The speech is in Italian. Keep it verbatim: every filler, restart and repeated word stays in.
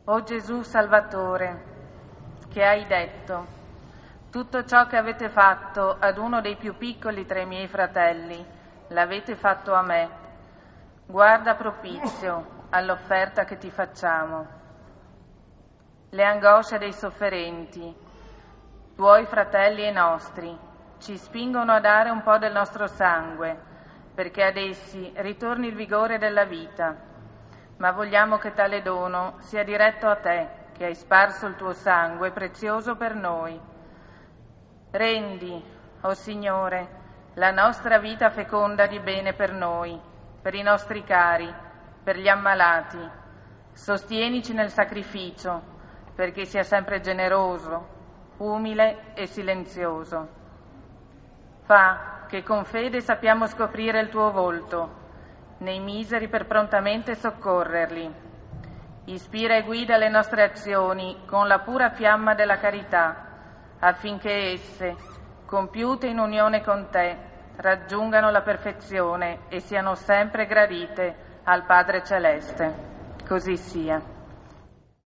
O Gesù Salvatore, che hai detto: tutto ciò che avete fatto ad uno dei più piccoli tra i miei fratelli, l'avete fatto a me. Guarda propizio all'offerta che ti facciamo. Le angosce dei sofferenti, tuoi fratelli e nostri, ci spingono a dare un po' del nostro sangue, perché ad essi ritorni il vigore della vita. Ma vogliamo che tale dono sia diretto a te, che hai sparso il tuo sangue prezioso per noi. Rendi, o Signore, la nostra vita feconda di bene per noi, per i nostri cari, per gli ammalati. Sostienici nel sacrificio, perché sia sempre generoso, umile e silenzioso. Fa che con fede sappiamo scoprire il tuo volto nei miseri per prontamente soccorrerli. Ispira e guida le nostre azioni con la pura fiamma della carità, affinché esse, compiute in unione con te, raggiungano la perfezione e siano sempre gradite al Padre Celeste. Così sia.